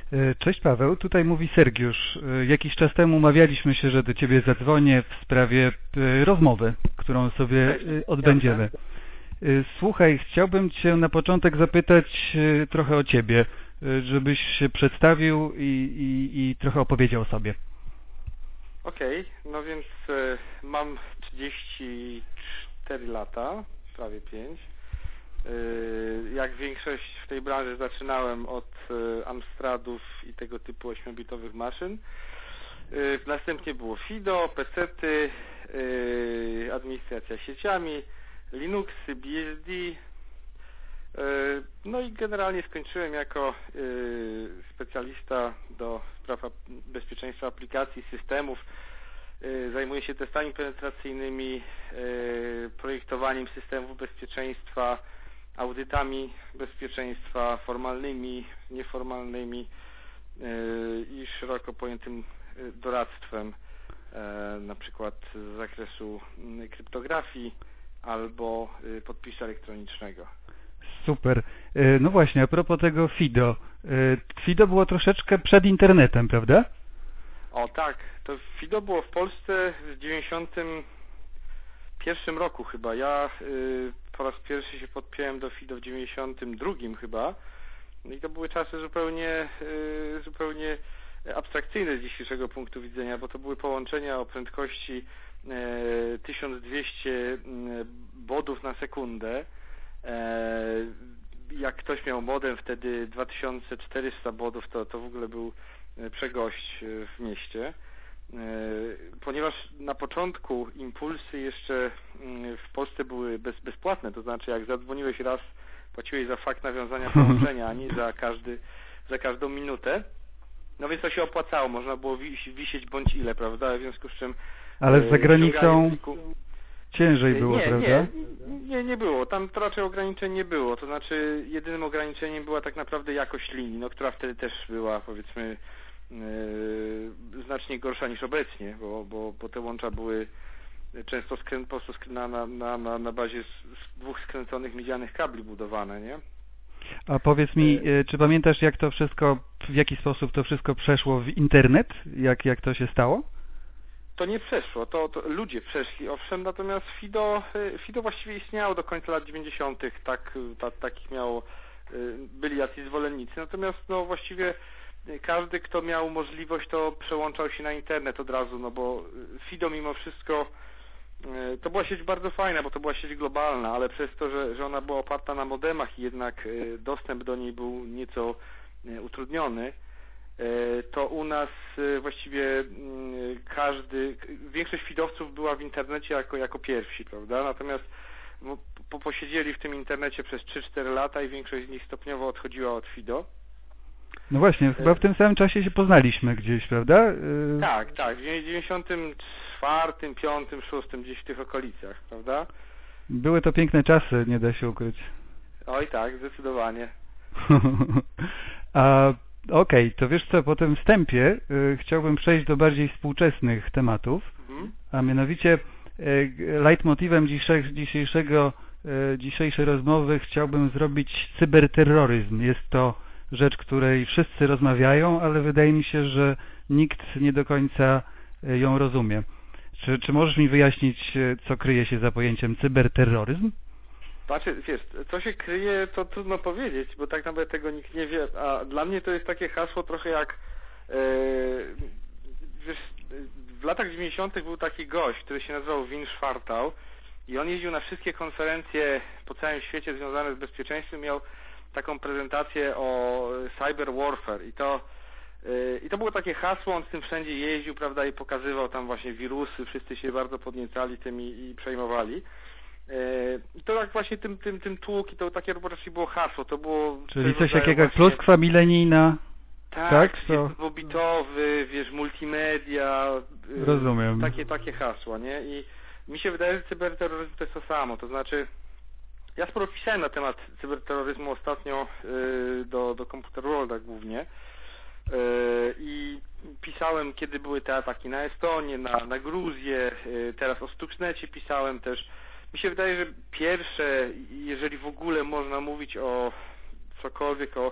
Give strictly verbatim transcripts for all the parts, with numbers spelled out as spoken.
E, Cześć Paweł, tutaj mówi Sergiusz. E, Jakiś czas temu umawialiśmy się, że do Ciebie zadzwonię w sprawie e, rozmowy, którą sobie e, odbędziemy. E, Słuchaj, chciałbym Cię na początek zapytać e, trochę o Ciebie, e, żebyś się przedstawił i, i, i trochę opowiedział o sobie. Okej, no więc e, mam trzydzieści cztery lata, prawie pięć. E, jak większość w tej branży zaczynałem od e, Amstradów i tego typu ośmiobitowych maszyn. E, następnie było FIDO, pecety, e, administracja sieciami, Linuxy, B S D. E, no i generalnie skończyłem jako e, specjalista do spraw bezpieczeństwa aplikacji, systemów. E, Zajmuję się testami penetracyjnymi, e, projektowaniem systemów bezpieczeństwa, audytami bezpieczeństwa formalnymi, nieformalnymi e, i szeroko pojętym doradztwem, e, na przykład z zakresu kryptografii albo podpisu elektronicznego. Super. E, No właśnie, a propos tego FIDO. E, FIDO było troszeczkę przed internetem, prawda? O tak, to FIDO było w Polsce w dziewięćdziesiątym pierwszym roku chyba. Ja y, po raz pierwszy się podpiąłem do FIDO w dziewięćdziesiątym drugim chyba. No i to były czasy zupełnie, y, zupełnie abstrakcyjne z dzisiejszego punktu widzenia, bo to były połączenia o prędkości y, tysiąc dwieście bodów na sekundę. Jak ktoś miał modem wtedy dwa tysiące czterysta bodów, to, to w ogóle był przegość w mieście. Ponieważ na początku impulsy jeszcze w Polsce były bez, bezpłatne, to znaczy jak zadzwoniłeś raz, płaciłeś za fakt nawiązania połączenia, a nie za każdy, za każdą minutę. No więc to się opłacało, można było wis, wisieć bądź ile, prawda? W związku z czym... Ale za granicą ciężej było, nie, prawda? Nie, nie, nie było. Tam to raczej ograniczeń nie było. To znaczy jedynym ograniczeniem była tak naprawdę jakość linii, no, która wtedy też była, powiedzmy, yy, znacznie gorsza niż obecnie, bo, bo, bo te łącza były często skrę, po prostu skrę, na, na, na, na bazie z, z dwóch skręconych miedzianych kabli budowane, nie? A powiedz mi, czy pamiętasz, jak to wszystko, w jaki sposób to wszystko przeszło w internet? Jak, jak to się stało? To nie przeszło, to, to ludzie przeszli, owszem, natomiast FIDO, FIDO właściwie istniało do końca lat dziewięćdziesiątych, tak, tak, takich miało, byli jacyś zwolennicy, natomiast no właściwie każdy, kto miał możliwość, to przełączał się na internet od razu, no bo FIDO mimo wszystko, to była sieć bardzo fajna, bo to była sieć globalna, ale przez to, że, że ona była oparta na modemach i jednak dostęp do niej był nieco utrudniony, to u nas właściwie każdy, większość fidowców była w internecie jako, jako pierwsi, prawda? Natomiast po, posiedzieli w tym internecie przez trzy cztery lata i większość z nich stopniowo odchodziła od FIDO. No właśnie, chyba w tym samym czasie się poznaliśmy gdzieś, prawda? Tak, tak, w dziewięćdziesiątym czwartym, piątym, szóstym, gdzieś w tych okolicach, prawda? Były to piękne czasy, nie da się ukryć. Oj tak, zdecydowanie. A okej, okay, to wiesz co, po tym wstępie y, chciałbym przejść do bardziej współczesnych tematów, mhm. a mianowicie y, leitmotivem dzisiejszego, dzisiejszego, y, dzisiejszej rozmowy chciałbym zrobić cyberterroryzm. Jest to rzecz, której wszyscy rozmawiają, ale wydaje mi się, że nikt nie do końca ją rozumie. Czy, czy możesz mi wyjaśnić, co kryje się za pojęciem cyberterroryzm? Znaczy, wiesz, co się kryje, to trudno powiedzieć, bo tak naprawdę tego nikt nie wie, a dla mnie to jest takie hasło trochę jak, yy, wiesz, w latach dziewięćdziesiątych był taki gość, który się nazywał Win Schwartau i on jeździł na wszystkie konferencje po całym świecie związane z bezpieczeństwem, miał taką prezentację o cyber warfare i to yy, i to było takie hasło, on z tym wszędzie jeździł, prawda, i pokazywał tam właśnie wirusy, wszyscy się bardzo podniecali tym i, i przejmowali. I to tak właśnie tym, tym, tym tłuk i to takie raczej było hasło, to było... Czyli coś takiego jak pluskwa milenijna, tak? Tak, to... dwubitowy, wiesz, multimedia, rozumiem. Takie, takie hasła, nie? I mi się wydaje, że cyberterroryzm to jest to samo, to znaczy ja sporo pisałem na temat cyberterroryzmu ostatnio yy, do, do Computer Worlda głównie yy, i pisałem, kiedy były te ataki na Estonię, na, na Gruzję, yy, teraz o Stuxnecie pisałem też. Mi się wydaje, że pierwsze, jeżeli w ogóle można mówić o cokolwiek, o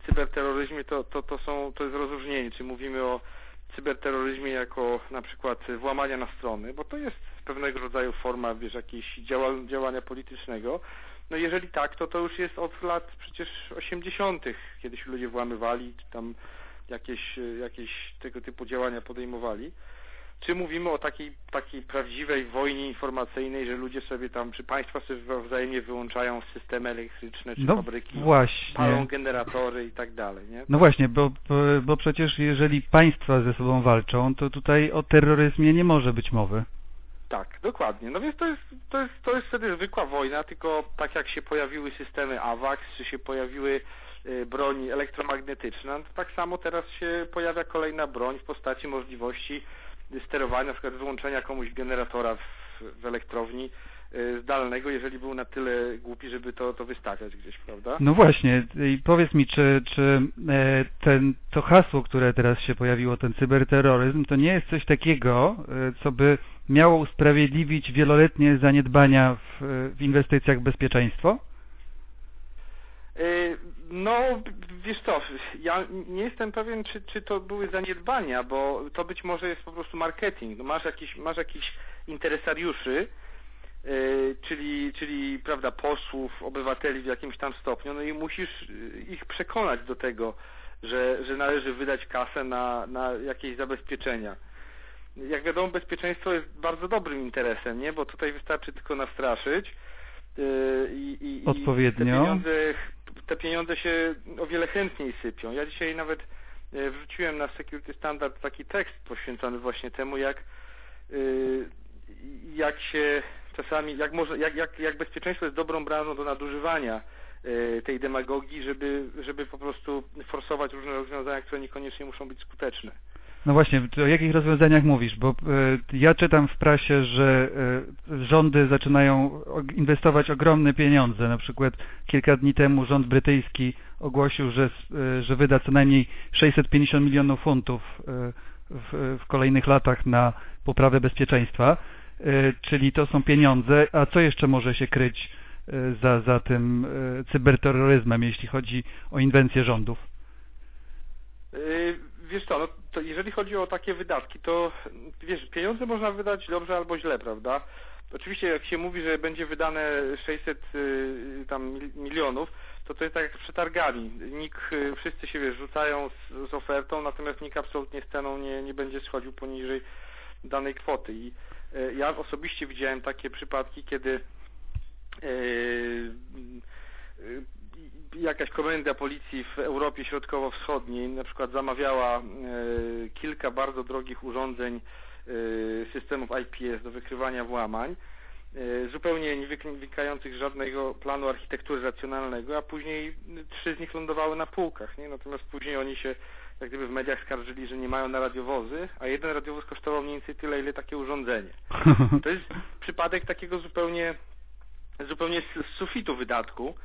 cyberterroryzmie, to, to, to, są, to jest rozróżnienie, czy mówimy o cyberterroryzmie jako na przykład włamania na strony, bo to jest pewnego rodzaju forma, wiesz, jakiejś działa, działania politycznego. No jeżeli tak, to to już jest od lat przecież osiemdziesiątych, kiedy się ludzie włamywali, czy tam jakieś, jakieś tego typu działania podejmowali. Czy mówimy o takiej, takiej prawdziwej wojnie informacyjnej, że ludzie sobie tam, czy państwa sobie wzajemnie wyłączają systemy elektryczne, czy no fabryki, właśnie. palą generatory i tak dalej, nie? No właśnie, bo, bo, bo przecież jeżeli państwa ze sobą walczą, to tutaj o terroryzmie nie może być mowy. Tak, dokładnie. No więc to jest, to jest, to jest wtedy zwykła wojna, tylko tak jak się pojawiły systemy AWACS, czy się pojawiły y, broń elektromagnetyczna, to tak samo teraz się pojawia kolejna broń w postaci możliwości sterowania, na przykład wyłączenia komuś generatora w, w elektrowni y, zdalnego, jeżeli był na tyle głupi, żeby to, to wystawiać gdzieś, prawda? No właśnie, i powiedz mi, czy, czy e, ten, to hasło, które teraz się pojawiło, ten cyberterroryzm, to nie jest coś takiego, e, co by miało usprawiedliwić wieloletnie zaniedbania w, w inwestycjach w bezpieczeństwo? Y, No, wiesz co, ja nie jestem pewien, czy, czy to były zaniedbania, bo to być może jest po prostu marketing. No masz jakiś, masz jakichś interesariuszy, yy, czyli, czyli prawda, posłów, obywateli w jakimś tam stopniu, no i musisz ich przekonać do tego, że, że należy wydać kasę na, na jakieś zabezpieczenia. Jak wiadomo, bezpieczeństwo jest bardzo dobrym interesem, nie? Bo tutaj wystarczy tylko nastraszyć yy, i, i, Odpowiednio. i te pieniądze, te pieniądze się o wiele chętniej sypią. Ja dzisiaj nawet yy, wrzuciłem na Security Standard taki tekst poświęcony właśnie temu, jak yy, jak się czasami, jak może, jak, jak, jak bezpieczeństwo jest dobrą braną do nadużywania yy, tej demagogii, żeby, żeby po prostu forsować różne rozwiązania, które niekoniecznie muszą być skuteczne. No właśnie, o jakich rozwiązaniach mówisz? Bo y, ja czytam w prasie, że y, rządy zaczynają inwestować ogromne pieniądze. Na przykład kilka dni temu rząd brytyjski ogłosił, że, y, że wyda co najmniej sześćset pięćdziesiąt milionów funtów y, w, w kolejnych latach na poprawę bezpieczeństwa. Y, czyli to są pieniądze. A co jeszcze może się kryć y, za, za tym y, cyberterroryzmem, jeśli chodzi o inwencję rządów? Yy, wiesz co, no to jeżeli chodzi o takie wydatki, to wiesz, pieniądze można wydać dobrze albo źle, prawda? Oczywiście jak się mówi, że będzie wydane sześćset yy, tam milionów, to to jest tak jak z przetargami. Nikt, yy, wszyscy się wiesz, rzucają z, z ofertą, natomiast nikt absolutnie z ceną nie, nie będzie schodził poniżej danej kwoty. I yy, ja osobiście widziałem takie przypadki, kiedy yy, yy, jakaś komenda policji w Europie Środkowo-Wschodniej na przykład zamawiała e, kilka bardzo drogich urządzeń e, systemów I P S do wykrywania włamań, e, zupełnie nie wynikających z żadnego planu architektury racjonalnego, a później trzy z nich lądowały na półkach, nie? Natomiast później oni się jak gdyby w mediach skarżyli, że nie mają na radiowozy, a jeden radiowóz kosztował mniej więcej tyle, ile takie urządzenie. To jest przypadek takiego zupełnie, zupełnie z, z sufitu wydatku.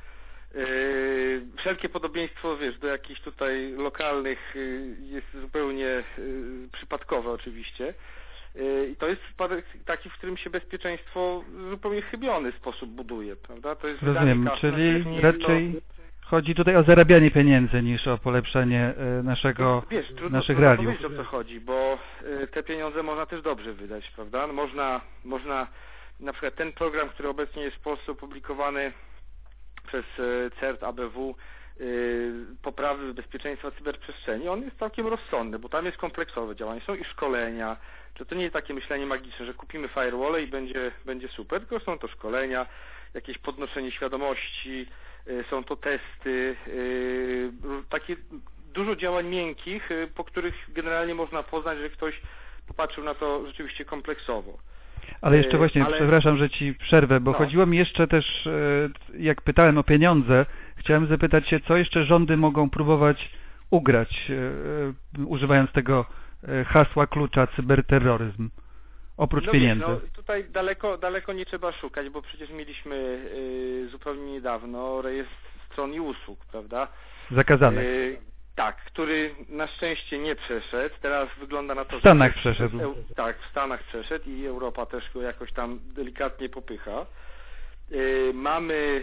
Yy, wszelkie podobieństwo, wiesz, do jakichś tutaj lokalnych yy, jest zupełnie yy, przypadkowe oczywiście. Yy, I to jest przypadek taki, w którym się bezpieczeństwo w zupełnie chybiony sposób buduje, prawda? To jest Rozumiem, czyli raczej to... chodzi tutaj o zarabianie pieniędzy niż o polepszenie yy, naszego, wiesz, trudno, naszych trudno radiów. powiedzieć, o co chodzi, bo yy, te pieniądze można też dobrze wydać, prawda? Można, można na przykład ten program, który obecnie jest w Polsce opublikowany przez CERT A B W, yy, poprawy bezpieczeństwa cyberprzestrzeni, on jest całkiem rozsądny, bo tam jest kompleksowe działanie, są i szkolenia, że to nie jest takie myślenie magiczne, że kupimy firewall i będzie, będzie super, tylko są to szkolenia, jakieś podnoszenie świadomości, yy, są to testy, yy, takie dużo działań miękkich, yy, po których generalnie można poznać, że ktoś popatrzył na to rzeczywiście kompleksowo. Ale jeszcze właśnie, Ale... przepraszam, że Ci przerwę, bo no. chodziło mi jeszcze też, jak pytałem o pieniądze, chciałem zapytać się, co jeszcze rządy mogą próbować ugrać, używając tego hasła klucza cyberterroryzm, oprócz no pieniędzy. Wiesz, no, tutaj daleko, daleko nie trzeba szukać, bo przecież mieliśmy y, zupełnie niedawno rejestr stron i usług, prawda? Zakazanych. Y, Tak, który na szczęście nie przeszedł. Teraz wygląda na to, w Stanach że... przeszedł. Tak, w Stanach przeszedł i Europa też go jakoś tam delikatnie popycha. Yy, mamy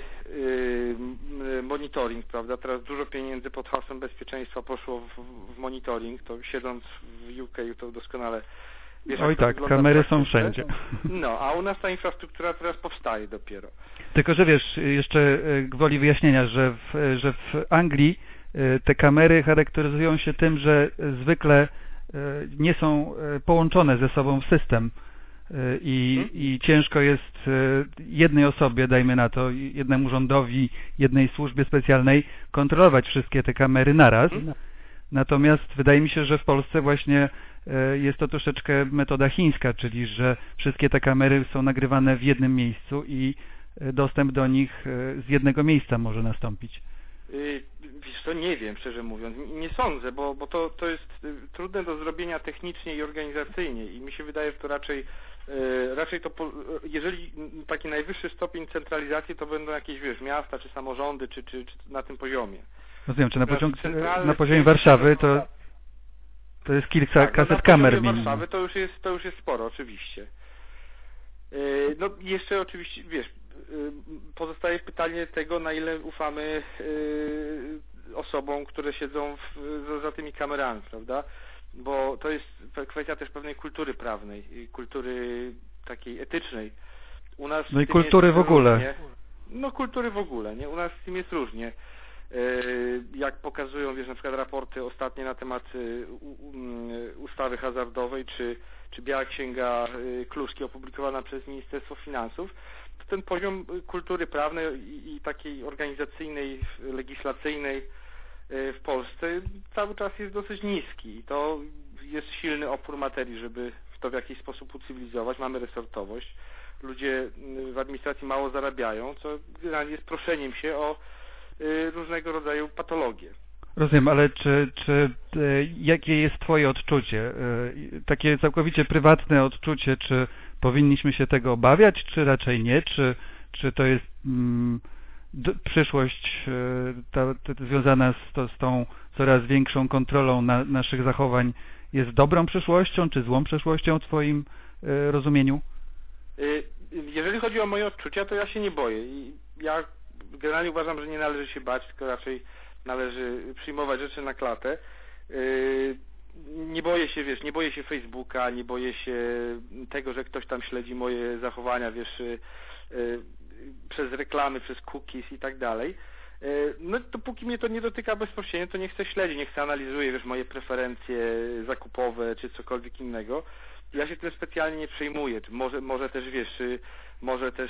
yy, monitoring, prawda? Teraz dużo pieniędzy pod hasłem bezpieczeństwa poszło w, w monitoring. To siedząc w U K to doskonale wiesz, Oj tak, kamery są wszędzie. No, a u nas ta infrastruktura teraz powstaje dopiero. Tylko, że wiesz, jeszcze gwoli wyjaśnienia, że w, że w Anglii te kamery charakteryzują się tym, że zwykle nie są połączone ze sobą w system i, hmm? i ciężko jest jednej osobie, dajmy na to, jednemu rządowi, jednej służbie specjalnej kontrolować wszystkie te kamery naraz. Hmm? Natomiast wydaje mi się, że w Polsce właśnie jest to troszeczkę metoda chińska, czyli że wszystkie te kamery są nagrywane w jednym miejscu i dostęp do nich z jednego miejsca może nastąpić. Wiesz co, nie wiem, szczerze mówiąc. Nie sądzę, bo, bo to, to jest trudne do zrobienia technicznie i organizacyjnie i mi się wydaje, że to raczej raczej to, jeżeli taki najwyższy stopień centralizacji, to będą jakieś, wiesz, miasta, czy samorządy, czy, czy, czy na tym poziomie. Rozumiem, czy na, pociąg, na poziomie Warszawy to, to jest kilka tak, kaset na kamer minimum. Warszawy to już jest, to już jest sporo, oczywiście. No jeszcze oczywiście, wiesz, pozostaje pytanie tego, na ile ufamy osobom, które siedzą w, za tymi kamerami, prawda? Bo to jest kwestia też pewnej kultury prawnej, kultury takiej etycznej. U nas no i kultury w ogóle. Różnie. No kultury w ogóle, nie? U nas z tym jest różnie. Jak pokazują, wiesz, na przykład raporty ostatnie na temat ustawy hazardowej, czy, czy Biała Księga Kluszki opublikowana przez Ministerstwo Finansów, to ten poziom kultury prawnej i, i takiej organizacyjnej, legislacyjnej w Polsce cały czas jest dosyć niski i to jest silny opór materii, żeby to w jakiś sposób ucywilizować. Mamy resortowość. Ludzie w administracji mało zarabiają, co generalnie jest proszeniem się o różnego rodzaju patologie. Rozumiem, ale czy, czy jakie jest Twoje odczucie? Takie całkowicie prywatne odczucie, czy powinniśmy się tego obawiać, czy raczej nie? Czy, czy to jest mm, d, przyszłość ta, ta, związana z, to, z tą coraz większą kontrolą na, naszych zachowań jest dobrą przyszłością, czy złą przyszłością w Twoim y, rozumieniu? Jeżeli chodzi o moje odczucia, to ja się nie boję. I ja generalnie uważam, że nie należy się bać, tylko raczej należy przyjmować rzeczy na klatę. Nie boję się, wiesz, nie boję się Facebooka, nie boję się tego, że ktoś tam śledzi moje zachowania, wiesz, przez reklamy, przez cookies i tak dalej. No dopóki mnie to nie dotyka bezpośrednio, to nie chcę śledzić, nie chcę analizuje, wiesz, moje preferencje zakupowe czy cokolwiek innego. Ja się tym specjalnie nie przejmuję. Może, może też, wiesz, może też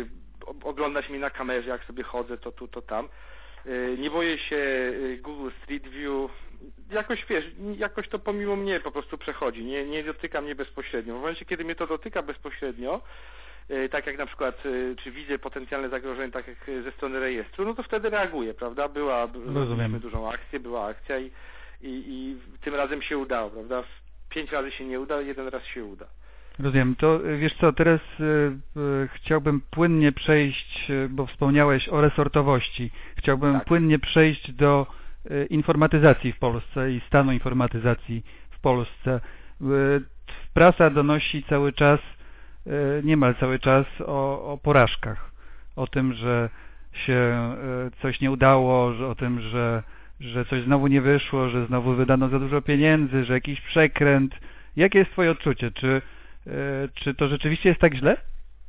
oglądać mnie na kamerze, jak sobie chodzę, to tu, to tam. Nie boję się Google Street View. Jakoś, wiesz, jakoś to pomimo mnie po prostu przechodzi. Nie, nie dotyka mnie bezpośrednio. W momencie, kiedy mnie to dotyka bezpośrednio, tak jak na przykład, czy widzę potencjalne zagrożenie, tak jak ze strony rejestru, no to wtedy reaguję, prawda? Była, zrobiliśmy dużą akcję, była akcja i, i, i tym razem się udało, prawda? Pięć razy się nie uda, jeden raz się uda. Rozumiem. To wiesz co, teraz y, y, chciałbym płynnie przejść, y, bo wspomniałeś o resortowości. Chciałbym tak. płynnie przejść do y, informatyzacji w Polsce i stanu informatyzacji w Polsce. Y, prasa donosi cały czas, y, niemal cały czas o, o porażkach. O tym, że się y, coś nie udało, że, o tym, że, że coś znowu nie wyszło, że znowu wydano za dużo pieniędzy, że jakiś przekręt. Jakie jest Twoje odczucie? Czy Czy to rzeczywiście jest tak źle?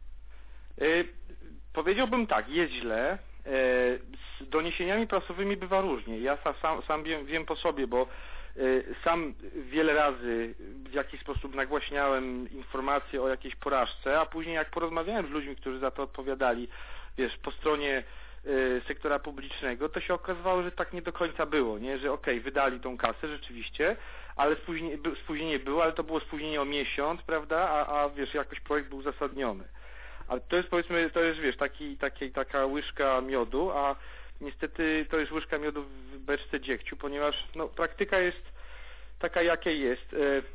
Yy, powiedziałbym tak, jest źle. Yy, z doniesieniami prasowymi bywa różnie. Ja sam, sam wiem, wiem po sobie, bo yy, sam wiele razy w jakiś sposób nagłaśniałem informacje o jakiejś porażce, a później jak porozmawiałem z ludźmi, którzy za to odpowiadali, wiesz, po stronie yy, sektora publicznego, to się okazywało, że tak nie do końca było, nie? Że okej, okay, wydali tą kasę rzeczywiście, ale spóźnienie, spóźnienie było, ale to było spóźnienie o miesiąc, prawda, a, a wiesz, jakoś projekt był uzasadniony. Ale to jest, powiedzmy, to jest, wiesz, taki, taki, taka łyżka miodu, a niestety to jest łyżka miodu w beczce dziegciu, ponieważ no, praktyka jest taka, jakiej jest.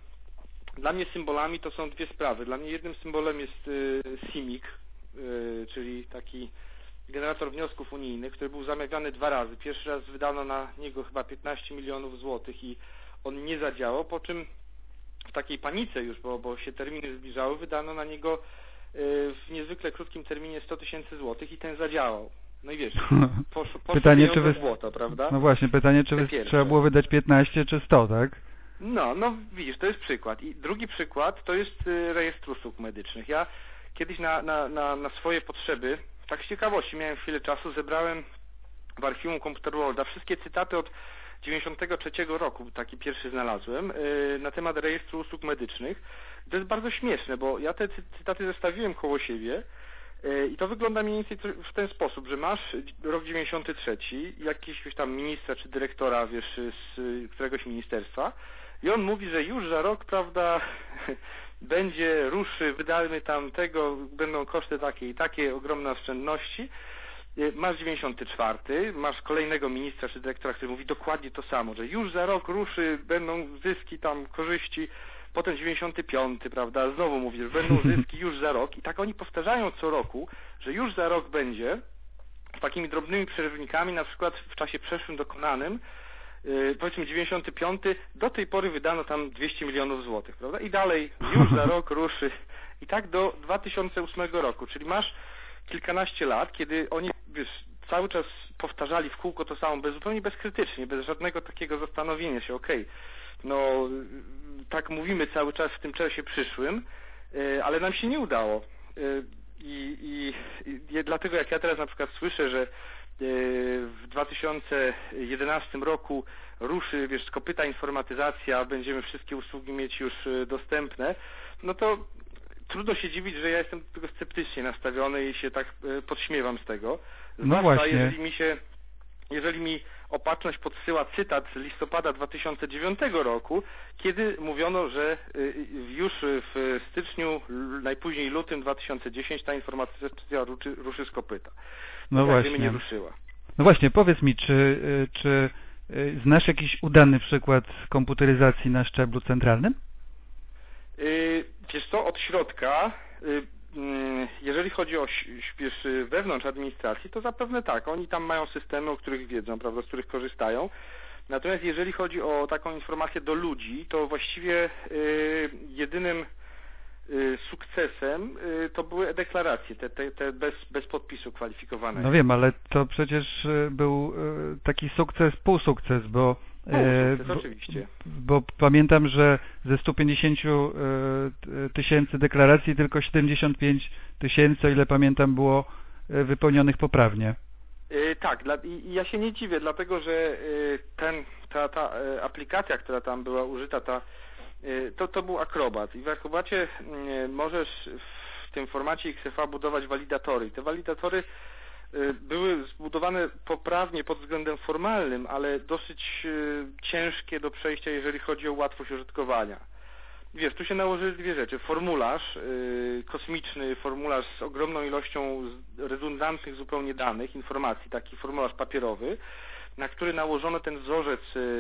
Dla mnie symbolami to są dwie sprawy. Dla mnie jednym symbolem jest simic, czyli taki generator wniosków unijnych, który był zamawiany dwa razy. Pierwszy raz wydano na niego chyba piętnaście milionów złotych i on nie zadziałał, po czym w takiej panice już, bo, bo się terminy zbliżały, wydano na niego w niezwykle krótkim terminie sto tysięcy złotych i ten zadziałał. No i wiesz, poszło, poszło pytanie, czy wy... złoto, prawda? No właśnie, pytanie, czy wy... trzeba było wydać piętnaście czy sto, tak? No, no widzisz, to jest przykład. I drugi przykład to jest rejestr usług medycznych. Ja kiedyś na, na, na, na swoje potrzeby, tak z ciekawości, miałem chwilę czasu, zebrałem w archiwum Computer Worlda wszystkie cytaty od dziewięćdziesiątego trzeciego roku, taki pierwszy znalazłem, yy, na temat rejestru usług medycznych. To jest bardzo śmieszne, bo ja te cytaty zestawiłem koło siebie yy, i to wygląda mniej więcej w ten sposób, że masz rok dziewięćdziesiąty trzeci, jakiegoś tam ministra czy dyrektora, wiesz, z któregoś ministerstwa i on mówi, że już za rok, prawda, będzie, ruszy, wydamy tam tego, będą koszty takie i takie, ogromne oszczędności. Masz dziewięćdziesiąty czwarty, masz kolejnego ministra czy dyrektora, który mówi dokładnie to samo, że już za rok ruszy, będą zyski tam, korzyści, potem dziewięćdziesiąty piąty, prawda, znowu mówi, że będą zyski już za rok i tak oni powtarzają co roku, że już za rok będzie, z takimi drobnymi przerywnikami, na przykład w czasie przeszłym dokonanym, yy, powiedzmy dziewięćdziesiąty piąty, do tej pory wydano tam dwieście milionów złotych, prawda, i dalej już za rok ruszy i tak do dwa tysiące ósmego roku, czyli masz kilkanaście lat, kiedy oni, wiesz, cały czas powtarzali w kółko to samo, bez, zupełnie bezkrytycznie, bez żadnego takiego zastanowienia się, okej, okay, no tak mówimy cały czas w tym czasie przyszłym, yy, ale nam się nie udało. Yy, i, i, I dlatego jak ja teraz na przykład słyszę, że yy, w dwa tysiące jedenastym roku ruszy, wiesz, z kopyta informatyzacja, będziemy wszystkie usługi mieć już yy, dostępne, no to trudno się dziwić, że ja jestem do tego sceptycznie nastawiony i się tak y, podśmiewam z tego. Zwłaszcza no właśnie. jeżeli mi się, jeżeli mi opatrzność podsyła cytat z listopada dwa tysiące dziewiątego roku, kiedy mówiono, że y, już w styczniu, najpóźniej lutym dwa tysiące dziesiątego ta informatyzacja ruszy, ruszy z kopyta. No tak właśnie. nie ruszyła. No właśnie, powiedz mi, czy, czy znasz jakiś udany przykład komputeryzacji na szczeblu centralnym? Yy, wiesz co, od środka, yy, yy, jeżeli chodzi o wiesz, wewnątrz administracji, to zapewne tak, oni tam mają systemy, o których wiedzą, prawda, z których korzystają. Natomiast jeżeli chodzi o taką informację do ludzi, to właściwie yy, jedynym yy, sukcesem yy, to były e-deklaracje, te, te, te bez, bez podpisu kwalifikowanego. No wiem, ale to przecież był taki sukces, półsukces, bo Półsukces, bo, oczywiście. Bo pamiętam, że ze stu pięćdziesięciu tysięcy deklaracji tylko siedemdziesiąt pięć tysięcy, o ile pamiętam, było wypełnionych poprawnie. Yy, tak, dla, i ja się nie dziwię, dlatego że yy, ten, ta, ta yy, aplikacja, która tam była użyta, ta, yy, to, to był Acrobat i w Acrobacie yy, możesz w tym formacie X F A budować walidatory i te walidatory były zbudowane poprawnie pod względem formalnym, ale dosyć ciężkie do przejścia, jeżeli chodzi o łatwość użytkowania. Wiesz, tu się nałożyły dwie rzeczy. Formularz, kosmiczny formularz z ogromną ilością redundantnych zupełnie danych, informacji, taki formularz papierowy, na który nałożono ten wzorzec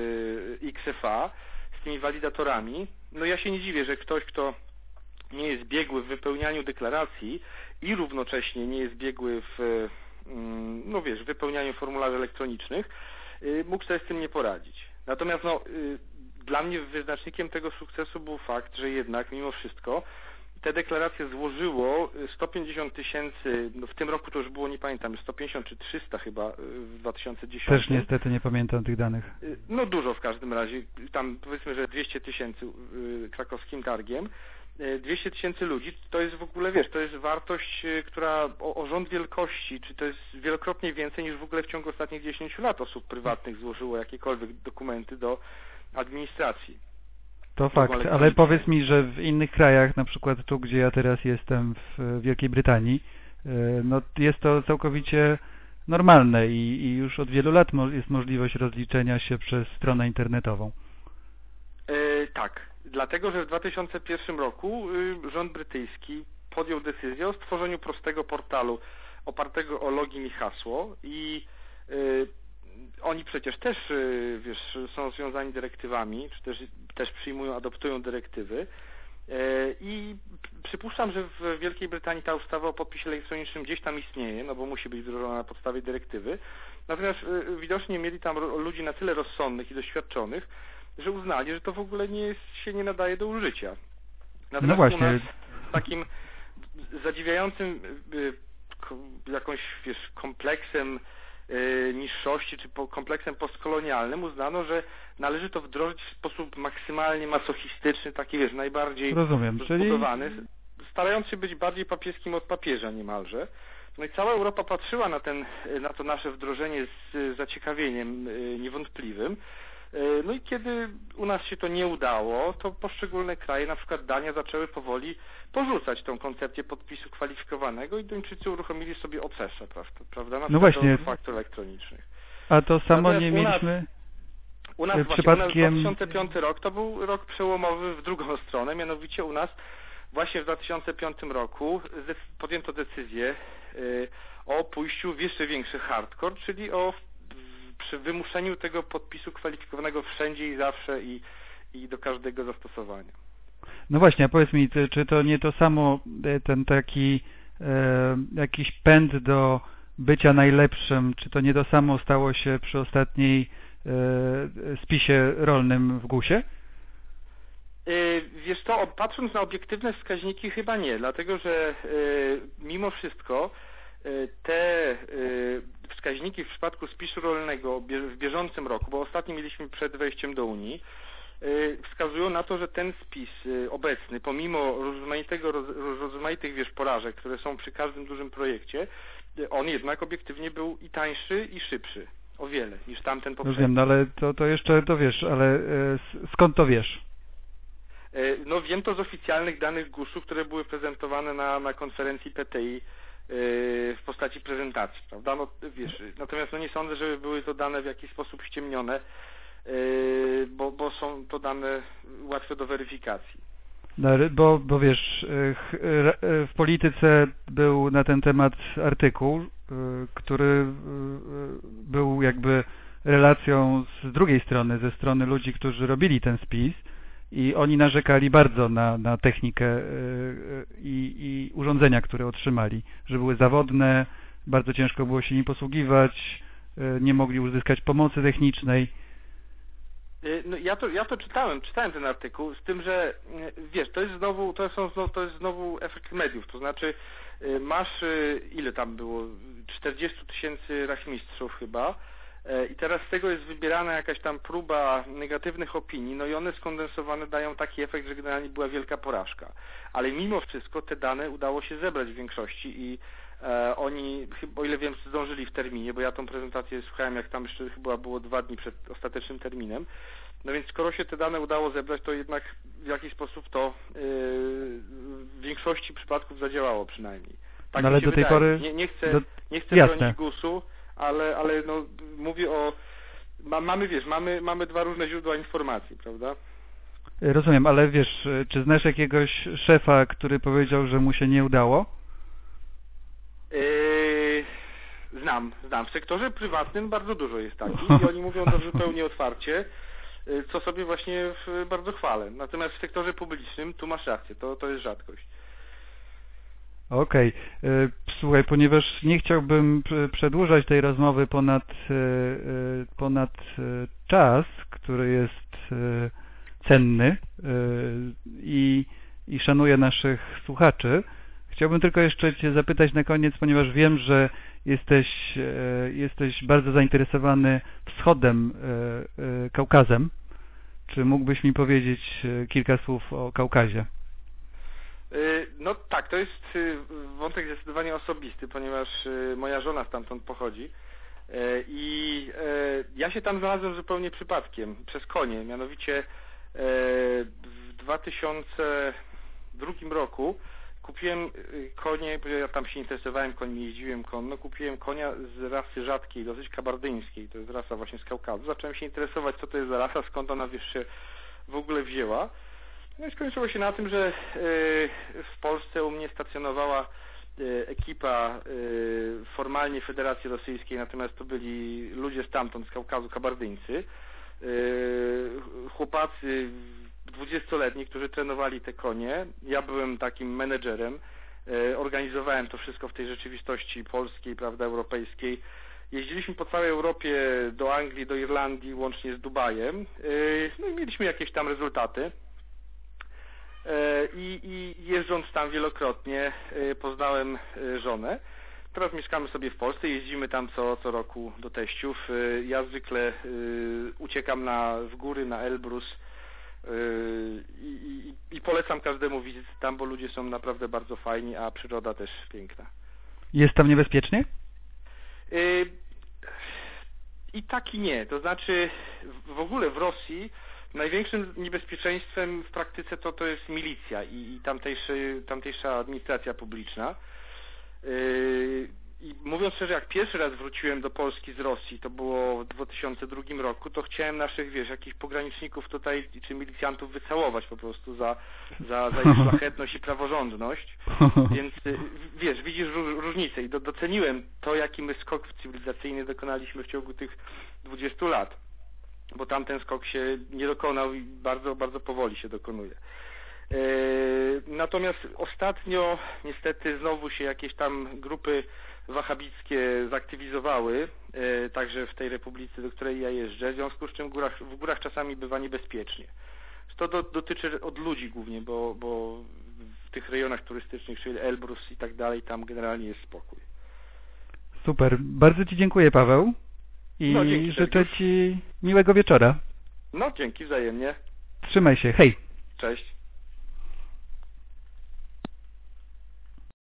X F A z tymi walidatorami. No ja się nie dziwię, że ktoś, kto nie jest biegły w wypełnianiu deklaracji i równocześnie nie jest biegły w no wiesz, w wypełnianiu formularzy elektronicznych, mógł sobie z tym nie poradzić. Natomiast no, dla mnie wyznacznikiem tego sukcesu był fakt, że jednak mimo wszystko te deklaracje złożyło sto pięćdziesiąt tysięcy, no w tym roku to już było, nie pamiętam, sto pięćdziesiąt czy trzysta chyba w dwa tysiące dziesiątym. Też niestety nie pamiętam tych danych. No dużo w każdym razie, tam powiedzmy, że dwieście tysięcy krakowskim targiem. dwieście tysięcy ludzi, to jest w ogóle, wiesz, to jest wartość, która o, o rząd wielkości, czy to jest wielokrotnie więcej niż w ogóle w ciągu ostatnich dziesięciu lat osób prywatnych złożyło jakiekolwiek dokumenty do administracji. To fakt, ale powiedz mi, że w innych krajach, na przykład tu, gdzie ja teraz jestem, w Wielkiej Brytanii, no jest to całkowicie normalne i, i już od wielu lat mo- jest możliwość rozliczenia się przez stronę internetową. Yy, tak, dlatego, że w dwa tysiące pierwszym roku yy, rząd brytyjski podjął decyzję o stworzeniu prostego portalu opartego o login i hasło i yy, oni przecież też, yy, wiesz, są związani dyrektywami, czy też, też przyjmują, adoptują dyrektywy. I przypuszczam, że w Wielkiej Brytanii ta ustawa o podpisie elektronicznym gdzieś tam istnieje, no bo musi być wdrożona na podstawie dyrektywy. Natomiast widocznie mieli tam ludzi na tyle rozsądnych i doświadczonych, że uznali, że to w ogóle nie jest, się nie nadaje do użycia. Natomiast no właśnie. u nas takim zadziwiającym jakąś, wiesz, kompleksem niższości czy kompleksem postkolonialnym uznano, że należy to wdrożyć w sposób maksymalnie masochistyczny, taki, wiesz, najbardziej Rozumiem, rozbudowany, czyli... starając się być bardziej papieskim od papieża niemalże. No i cała Europa patrzyła na, ten, na to nasze wdrożenie z zaciekawieniem niewątpliwym. No i kiedy u nas się to nie udało, to poszczególne kraje, na przykład Dania, zaczęły powoli porzucać tą koncepcję podpisu kwalifikowanego i Duńczycy uruchomili sobie O C S a, prawda, na no właśnie. faktur elektronicznych. A to samo Natomiast nie mieliśmy... U nas, u nas przypadkiem... właśnie, u nas dwa tysiące piąty rok to był rok przełomowy w drugą stronę, mianowicie u nas właśnie w dwa tysiące piątym roku podjęto decyzję y, o pójściu w jeszcze większy hardcore, czyli o przy wymuszeniu tego podpisu kwalifikowanego wszędzie i zawsze i, i do każdego zastosowania. No właśnie, a powiedz mi, czy to nie to samo, ten taki e, jakiś pęd do bycia najlepszym, czy to nie to samo stało się przy ostatniej e, spisie rolnym w GUS-ie? Yy, wiesz co, patrząc na obiektywne wskaźniki chyba nie, dlatego że yy, mimo wszystko yy, te yy, wskaźniki w przypadku spisu rolnego w bieżącym roku, bo ostatni mieliśmy przed wejściem do Unii, yy, wskazują na to, że ten spis yy, obecny, pomimo rozmaitego, roz, rozmaitych wiesz, porażek, które są przy każdym dużym projekcie, yy, on jednak obiektywnie był i tańszy i szybszy, o wiele, niż tamten poprzedni. Rozumiem, no ale to, to jeszcze to wiesz, ale yy, skąd to wiesz? No wiem to z oficjalnych danych gusu, które były prezentowane na, na konferencji P T I w postaci prezentacji, prawda? No, wiesz, natomiast no nie sądzę, żeby były to dane w jakiś sposób ściemnione, bo, bo są to dane łatwe do weryfikacji. No, bo, bo wiesz, w Polityce był na ten temat artykuł, który był jakby relacją z drugiej strony, ze strony ludzi, którzy robili ten spis. I oni narzekali bardzo na, na technikę i, i urządzenia, które otrzymali, że były zawodne, bardzo ciężko było się nim posługiwać, nie mogli uzyskać pomocy technicznej. No ja to, ja to czytałem, czytałem ten artykuł, z tym, że wiesz, to jest znowu, to są znowu, to jest znowu efekt mediów, to znaczy masz, ile tam było, czterdzieści tysięcy rachmistrzów chyba, i teraz z tego jest wybierana jakaś tam próba negatywnych opinii, no i one skondensowane dają taki efekt, że generalnie była wielka porażka. Ale mimo wszystko te dane udało się zebrać w większości i e, oni, o ile wiem, zdążyli w terminie, bo ja tą prezentację słuchałem, jak tam jeszcze chyba było dwa dni przed ostatecznym terminem. No więc skoro się te dane udało zebrać, to jednak w jakiś sposób to yy, w większości przypadków zadziałało przynajmniej. Tak no ale mi się do tej wydaje. pory... Nie, nie chcę, do... nie chcę Jasne. bronić gusu, ale, ale no, mówię o... Ma, mamy, wiesz, mamy, mamy dwa różne źródła informacji, prawda? Rozumiem, ale wiesz, czy znasz jakiegoś szefa, który powiedział, że mu się nie udało? Yy, znam, znam. W sektorze prywatnym bardzo dużo jest takich i oni mówią to zupełnie otwarcie, co sobie właśnie bardzo chwalę. Natomiast w sektorze publicznym, tu masz rację, to, to jest rzadkość. Okej. Okay. Słuchaj, ponieważ nie chciałbym przedłużać tej rozmowy ponad, ponad czas, który jest cenny i, i szanuję naszych słuchaczy, chciałbym tylko jeszcze Cię zapytać na koniec, ponieważ wiem, że jesteś, jesteś bardzo zainteresowany wschodem, Kaukazem. Czy mógłbyś mi powiedzieć kilka słów o Kaukazie? No tak, to jest wątek zdecydowanie osobisty, ponieważ moja żona stamtąd pochodzi i ja się tam znalazłem zupełnie przypadkiem, przez konie, mianowicie w dwa tysiące drugim roku kupiłem konie, bo ja tam się interesowałem końmi, jeździłem konno, kupiłem konia z rasy rzadkiej, dosyć kabardyńskiej, to jest rasa właśnie z Kaukazu. Zacząłem się interesować, co to jest za rasa, skąd ona, wiesz, się w ogóle wzięła. No i skończyło się na tym, że w Polsce u mnie stacjonowała ekipa formalnie Federacji Rosyjskiej, natomiast to byli ludzie stamtąd, z Kaukazu, kabardyńcy, chłopacy dwudziestoletni, którzy trenowali te konie. Ja byłem takim menedżerem, organizowałem to wszystko w tej rzeczywistości polskiej, prawda, europejskiej. Jeździliśmy po całej Europie, do Anglii, do Irlandii, łącznie z Dubajem, no i mieliśmy jakieś tam rezultaty. i, i jeżdżąc tam wielokrotnie poznałem żonę. Teraz mieszkamy sobie w Polsce, jeździmy tam co, co roku do teściów. Ja zwykle uciekam na, w góry, na Elbrus i, i, i polecam każdemu wizytę tam, bo ludzie są naprawdę bardzo fajni, a przyroda też piękna. Jest tam niebezpiecznie? I tak i nie. To znaczy w ogóle w Rosji największym niebezpieczeństwem w praktyce to, to jest milicja i, i tamtejszy, tamtejsza administracja publiczna. Yy, I mówiąc szczerze, jak pierwszy raz wróciłem do Polski z Rosji, to było w dwa tysiące drugim roku, to chciałem naszych, wiesz, jakichś pograniczników tutaj, czy milicjantów wycałować po prostu za, za, za ich szlachetność i praworządność. Więc wiesz, widzisz różnicę i do, doceniłem to, jaki my skok cywilizacyjny dokonaliśmy w ciągu tych dwudziestu lat. Bo tamten skok się nie dokonał i bardzo, bardzo powoli się dokonuje. Natomiast ostatnio niestety znowu się jakieś tam grupy wahabickie zaktywizowały, także w tej republice, do której ja jeżdżę, w związku z czym w górach, w górach czasami bywa niebezpiecznie. To do, dotyczy od ludzi głównie, bo, bo w tych rejonach turystycznych, czyli Elbrus i tak dalej, tam generalnie jest spokój. Super, bardzo Ci dziękuję, Paweł, i no, dzięki, życzę Ci miłego wieczora. No, dzięki wzajemnie. Trzymaj się, hej. Cześć.